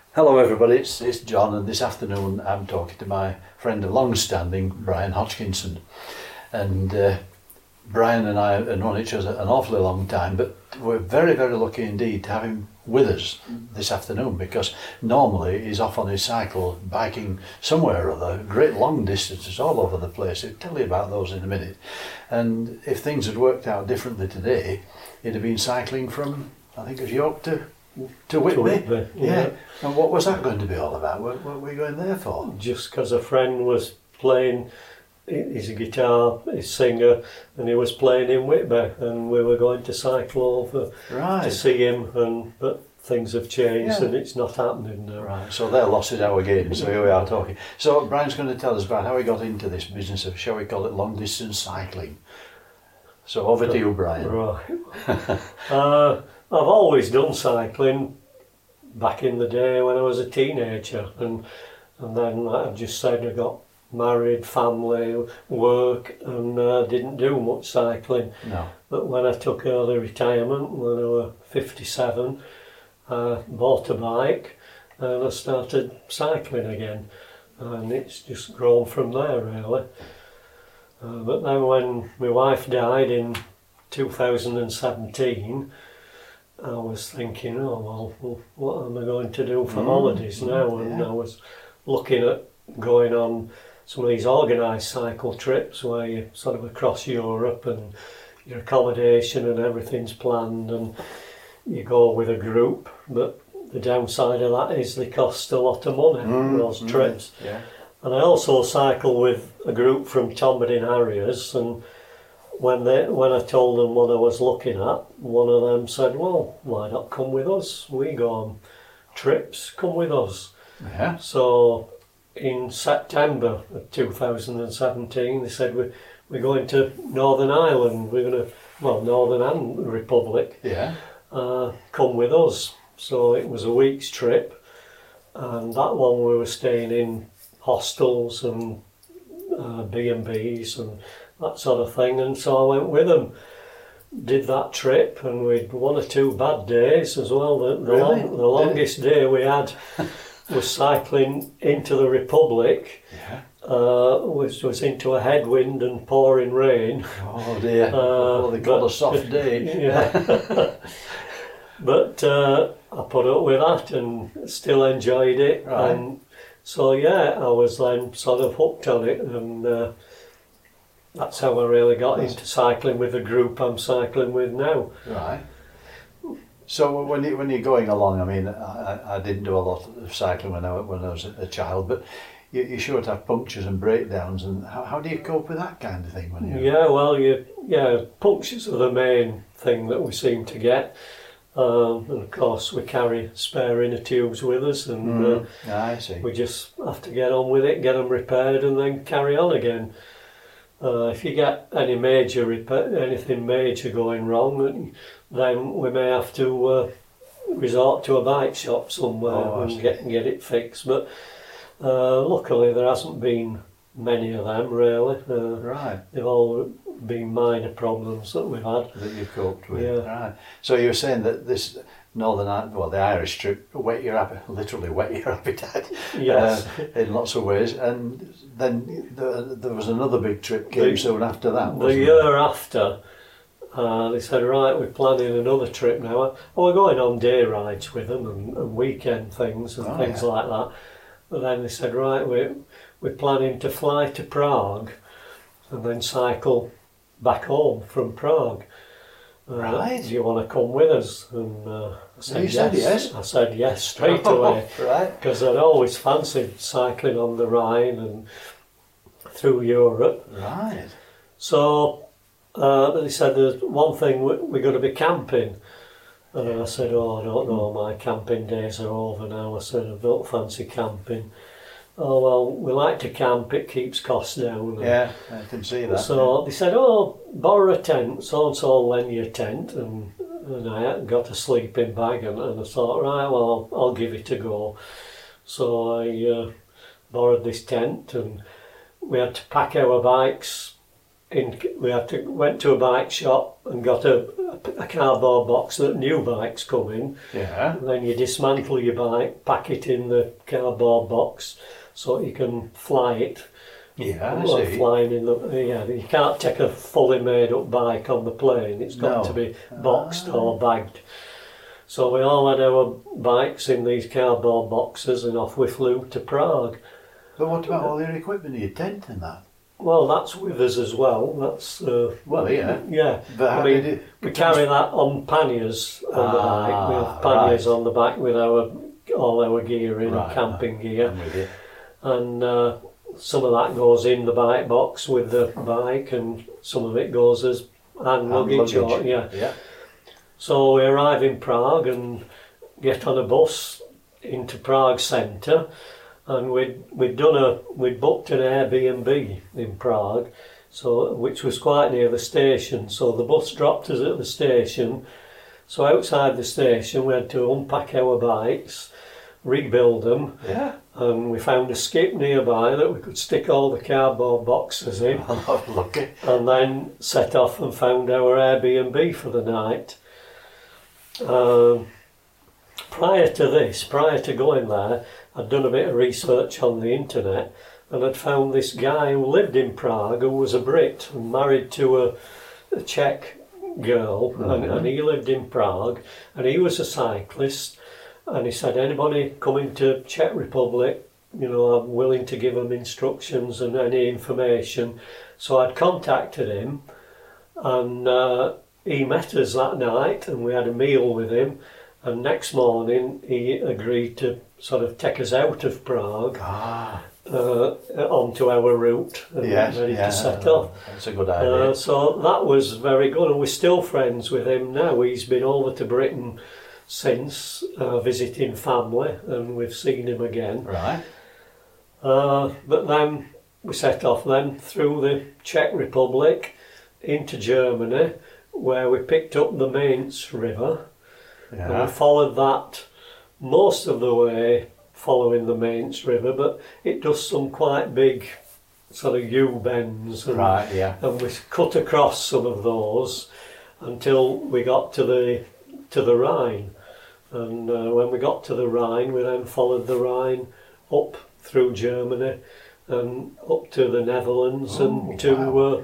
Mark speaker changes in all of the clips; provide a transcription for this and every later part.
Speaker 1: Hello everybody, it's John, and this afternoon I'm talking to my friend of long-standing, Brian Hodgkinson. And Brian and I have known each other an awfully long time, but we're very, very lucky indeed to have him with us this afternoon, because normally he's off on his cycle biking somewhere or other, great long distances all over the place. I'll tell you about those in a minute. And if things had worked out differently today, he'd have been cycling from, I think it was York to Whitby. Yeah. And what was that going to be all about? What were we going there for?
Speaker 2: Just because a friend was playing, he's a guitar, he's a singer, and he was playing in Whitby, and we were going to cycle over to see him, but things have changed and it's not happening now.
Speaker 1: Right, so their loss is our gain, so here we are talking. So Brian's going to tell us about how he got into this business of, shall we call it, long distance cycling. So over to you, Brian.
Speaker 2: Right. I've always done cycling back in the day when I was a teenager, and then, like I've just said, I got married, family, work, and didn't do much cycling.
Speaker 1: No.
Speaker 2: But when I took early retirement, when I was 57, I bought a bike and I started cycling again, and it's just grown from there really. But then when my wife died in 2017, I was thinking, oh well, what am I going to do for holidays now? And I was looking at going on some of these organised cycle trips where you're sort of across Europe and your accommodation and everything's planned and you go with a group, but the downside of that is they cost a lot of money, those trips.
Speaker 1: Yeah.
Speaker 2: And I also cycle with a group from Tomberdin Harriers, and when I told them what I was looking at, one of them said, well, why not come with us? We go on trips, come with us.
Speaker 1: Yeah.
Speaker 2: So in September of 2017, they said, we're going to Northern Ireland, Northern and Republic, come with us. So it was a week's trip, and that one we were staying in hostels and B&Bs and that sort of thing, and so I went with them, did that trip, and we'd one or two bad days as well. The longest day we had was cycling into the Republic, was into a headwind and pouring rain.
Speaker 1: Oh dear, they call a soft day.
Speaker 2: Yeah. But I put up with that and still enjoyed it, and so I was then sort of hooked on it, and that's how I really got into cycling with the group I'm cycling with now.
Speaker 1: Right. So when you're going along, I mean, I didn't do a lot of cycling when I was a child, but you're sure to have punctures and breakdowns, and how do you cope with that kind of thing?
Speaker 2: Punctures are the main thing that we seem to get. And of course we carry spare inner tubes with us, and
Speaker 1: I see.
Speaker 2: We just have to get on with it, get them repaired, and then carry on again. If you get anything major going wrong, then we may have to resort to a bike shop somewhere and get it fixed. But luckily there hasn't been many of them really. They've all been minor problems that we've had.
Speaker 1: That you've coped with.
Speaker 2: Yeah.
Speaker 1: Right. So you were saying that this the Irish trip literally whet your appetite.
Speaker 2: Yes.
Speaker 1: In lots of ways. And then there was another big trip came soon after that, wasn't
Speaker 2: the year after, they said, right, we're planning another trip now. We're going on day rides with them and weekend things and things like that. But then they said, right, we're planning to fly to Prague and then cycle back home from Prague.
Speaker 1: Right.
Speaker 2: Do you want to come with us? And I said
Speaker 1: yes.
Speaker 2: I said yes straight away.
Speaker 1: Right.
Speaker 2: Because I'd always fancied cycling on the Rhine and through Europe.
Speaker 1: Right.
Speaker 2: So they said there's one thing, we're going to be camping. And I said, I don't know, my camping days are over now. I said, I don't fancy camping. Oh well, we like to camp, it keeps costs down.
Speaker 1: Yeah, I can see that.
Speaker 2: So they said, borrow a tent, so and so lend you a tent, and I got a sleeping bag, and I thought, right, well, I'll give it a go. So I borrowed this tent, and we had to pack our bikes went to a bike shop and got a cardboard box that new bikes come in.
Speaker 1: Yeah.
Speaker 2: And then you dismantle your bike, pack it in the cardboard box so you can fly it.
Speaker 1: Yeah, I see.
Speaker 2: Flying in you can't take a fully made up bike on the plane. It's got to be boxed or bagged. So we all had our bikes in these cardboard boxes, and off we flew to Prague.
Speaker 1: But what about all your equipment, your tent and that?
Speaker 2: Well, that's with us as well. That's
Speaker 1: yeah. But
Speaker 2: we carry that on panniers on the bike. We have panniers on the back with all our gear in, camping gear,
Speaker 1: I'm with you.
Speaker 2: And some of that goes in the bike box with the bike, and some of it goes as hand luggage.
Speaker 1: Yeah.
Speaker 2: So we arrive in Prague and get on a bus into Prague centre. And we'd booked an Airbnb in Prague, which was quite near the station. So the bus dropped us at the station. So outside the station, we had to unpack our bikes, rebuild them, and we found a skip nearby that we could stick all the cardboard boxes in.
Speaker 1: Oh, lucky.
Speaker 2: And then set off and found our Airbnb for the night. Prior to going there, I'd done a bit of research on the internet, and I'd found this guy who lived in Prague, who was a Brit and married to a Czech girl, and he lived in Prague, and he was a cyclist, and he said, anybody coming to Czech Republic, I'm willing to give them instructions and any information. So I'd contacted him, and he met us that night, and we had a meal with him. And next morning, he agreed to sort of take us out of Prague onto our route and ready to set off.
Speaker 1: That's a good idea.
Speaker 2: So that was very good, and we're still friends with him now. He's been over to Britain since, visiting family, and we've seen him again.
Speaker 1: Right.
Speaker 2: But then we set off then through the Czech Republic into Germany, where we picked up the Mainz River. Yeah. And we followed that most of the way, following the Mainz River, but it does some quite big sort of U-bends, and we cut across some of those until we got to the Rhine. And when we got to the Rhine, we then followed the Rhine up through Germany and up to the Netherlands and to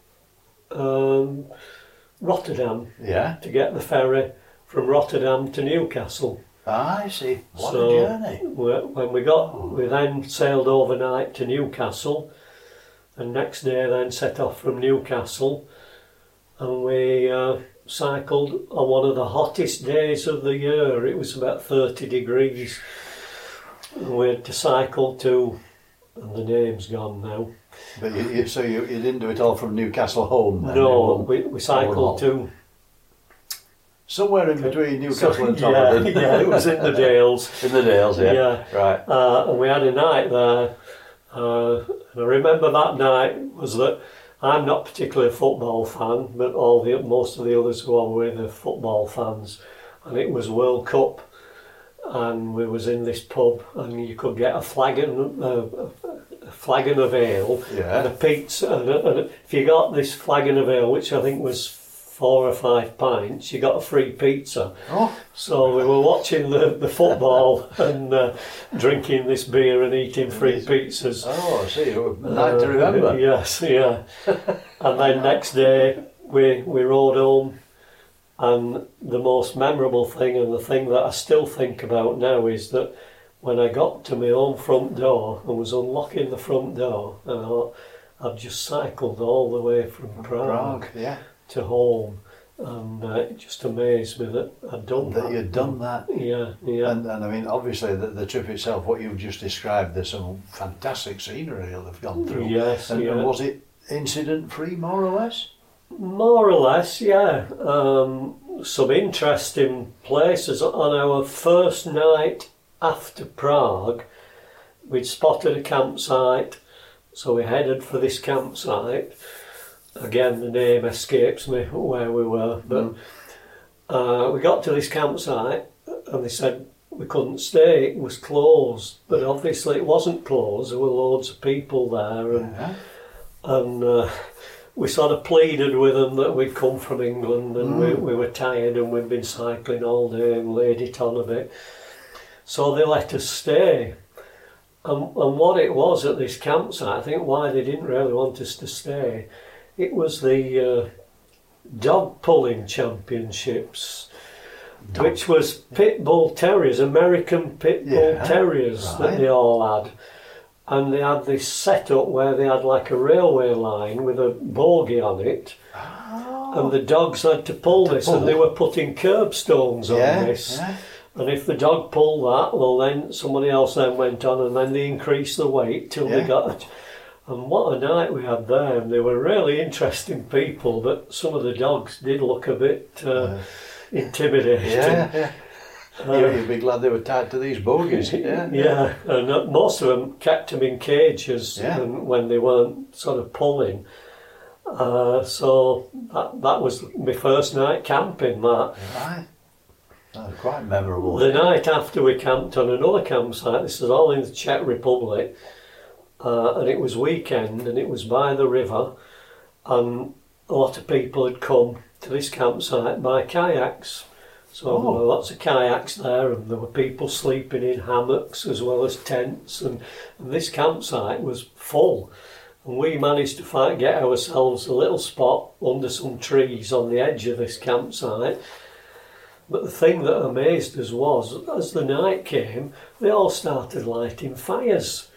Speaker 2: Rotterdam to get the ferry from Rotterdam to Newcastle.
Speaker 1: I see. What a journey.
Speaker 2: When we then sailed overnight to Newcastle, and next day then set off from Newcastle, and we cycled on one of the hottest days of the year. It was about 30 degrees. And we had to cycle to, and the name's gone now.
Speaker 1: But you didn't do it all from Newcastle home then?
Speaker 2: No, we cycled to...
Speaker 1: Somewhere in between Newcastle and Torridon.
Speaker 2: Yeah, it was in the Dales.
Speaker 1: In the Dales, yeah. Right.
Speaker 2: And we had a night there. And I remember that night was that I'm not particularly a football fan, but most of the others who I were with are football fans. And it was World Cup, and we was in this pub, and you could get a flagon of ale and a pizza. And if you got this flagon of ale, which I think was 4 or 5 pints, you got a free pizza. So we were watching the football and drinking this beer and eating free pizzas.
Speaker 1: I see. A night to remember.
Speaker 2: Yes, yeah. And then next day we rode home, and the most memorable thing, and the thing that I still think about now, is that when I got to my own front door and was unlocking the front door, and I thought, I've just cycled all the way from Prague. To home, and it just amazed me that I'd done that.
Speaker 1: That you'd done that.
Speaker 2: Yeah.
Speaker 1: And I mean, obviously, the trip itself, what you've just described, there's some fantastic scenery that they've gone through.
Speaker 2: Yes,
Speaker 1: and was it incident-free, more or less?
Speaker 2: More or less, yeah. Some interesting places. On our first night after Prague, we'd spotted a campsite, so we headed for this campsite. Again, the name escapes me where we were, but we got to this campsite and they said we couldn't stay, it was closed. But obviously it wasn't closed, there were loads of people there, and we sort of pleaded with them that we'd come from England and we were tired and we'd been cycling all day and laid it on a bit. So they let us stay. And what it was at this campsite, I think why they didn't really want us to stay, it was the dog pulling championships, which was pit bull terriers, American pit bull terriers that they all had. And they had this setup where they had like a railway line with a bogie on it. And the dogs had to pull this, and they were putting curbstones on this. Yeah. And if the dog pulled that, well then somebody else then went on, and then they increased the weight till they got it. And what a night we had there. And they were really interesting people, but some of the dogs did look a bit intimidating.
Speaker 1: Yeah. You'd be glad they were tied to these bogies.
Speaker 2: Yeah, and most of them kept them in cages when they weren't sort of pulling. So that was my first night camping, that.
Speaker 1: Right. That was quite memorable.
Speaker 2: The night after we camped on another campsite, this was all in the Czech Republic, and it was weekend and it was by the river, and a lot of people had come to this campsite by kayaks. So there were lots of kayaks there, and there were people sleeping in hammocks as well as tents, and this campsite was full. And we managed to get ourselves a little spot under some trees on the edge of this campsite. But the thing that amazed us was, as the night came, they all started lighting fires.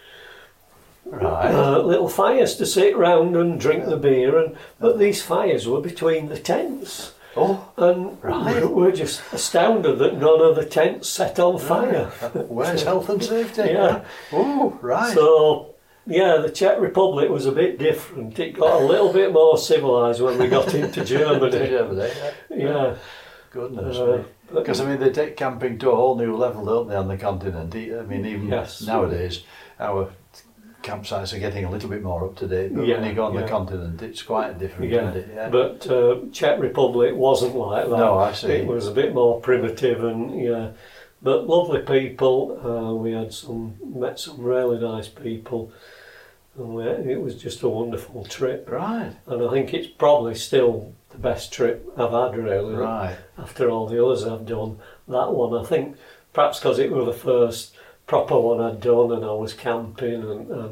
Speaker 1: Right.
Speaker 2: Little fires to sit round and drink the beer, but these fires were between the tents. And we're just astounded that none of the tents set on fire.
Speaker 1: Where's health and safety?
Speaker 2: Yeah.
Speaker 1: Oh, right.
Speaker 2: So, the Czech Republic was a bit different. It got a little bit more civilised when we got into Germany. Yeah.
Speaker 1: Goodness me. Because, they take camping to a whole new level, don't they, on the continent? Even nowadays, our campsites are getting a little bit more up to date, but when you go on the continent, it's quite different, isn't it? Yeah.
Speaker 2: But Czech Republic wasn't like that.
Speaker 1: No, I see.
Speaker 2: It was a bit more primitive, and but lovely people. We had met some really nice people, and it was just a wonderful trip.
Speaker 1: Right.
Speaker 2: And I think it's probably still the best trip I've had, really.
Speaker 1: Right.
Speaker 2: After all the others I've done, that one, I think, perhaps because it was the first proper one I'd done, and I was camping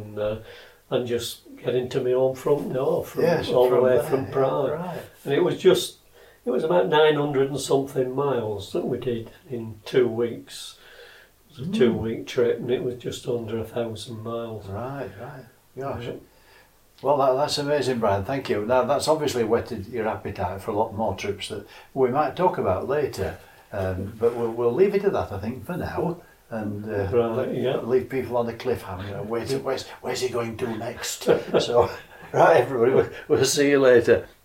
Speaker 2: and just getting to my own front door all the way from Prague.
Speaker 1: Right.
Speaker 2: And it was about 900 and something miles that we did in 2 weeks. It was a 2-week trip, and it was just under 1,000 miles.
Speaker 1: Right. Gosh. Well, that's amazing, Brian. Thank you. Now, that's obviously whetted your appetite for a lot more trips that we might talk about later. But we'll leave it at that, I think, for now. And leave people on the cliffhanger. Where's he going to next? So, right, everybody, we'll see you later.